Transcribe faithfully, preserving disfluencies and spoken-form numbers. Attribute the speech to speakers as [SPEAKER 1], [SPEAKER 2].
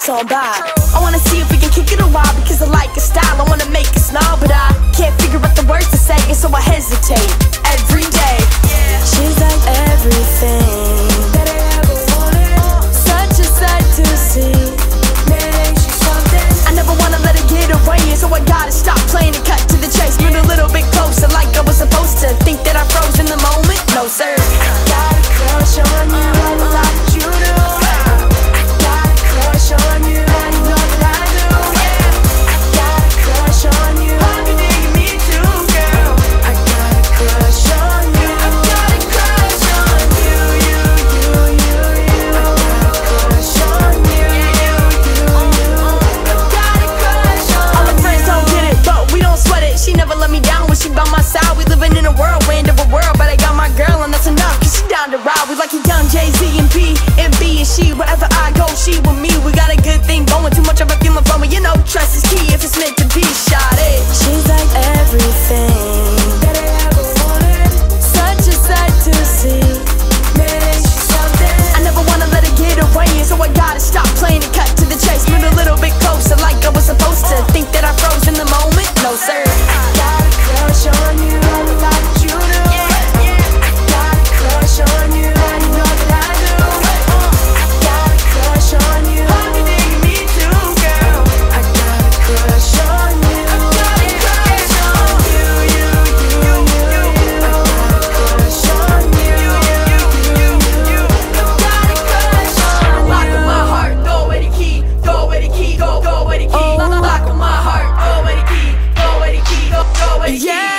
[SPEAKER 1] on by. I wanna see if we can kick it a while because I like your style. I wanna make it smile, but I can't figure out the words to say, and so I hesitate every day. She's like everything that I ever wanted. Such a sight to see. Man, she's something. I never wanna let her get away, and so I gotta stop playing and cut to the chase. Move a little bit closer, like I was supposed to. Think that I froze in the moment? No, sir. I got a crush on you, I like you do. I got a crush on you, and you know that I do. I got a crush on you. Hope you dig me too, girl. I got a crush on you. I got a crush on you, you, you, you, you. I got a crush on you, you, you, you. I got a crush on you. All my friends don't get it, but we don't sweat it. She never let me down when she by my side. We living in a whirlwind of a world, but I got my girl and that's enough, cause she down to ride. We like it young, Jay-Z and P, and B and she. Wherever I go, she with me. We got a good thing going, too much of a feeling from me. You know, trust is key if it's meant to be. Shot it. She's like everything that I ever wanted. Such a sight to see. Man, she's something. I never wanna let her get away, and so I gotta stop playing and cut to the chase. Move a little bit closer, like I was supposed to. Think that I froze in the moment? No, sir. I got a crush on you, like you do. I got a crush on you, and you know that I do. I got a crush on you. Hope you dig me too, girl. I got a crush on you. I got a crush on you, you, you, you, you. I got a crush on you, you, you, you, you. I got a crush on you. Lock on my heart, throw away the key, throw away the key, go, go away the key. Lock on my heart, throw away the key, throw away the key, go, go away the key. Yeah.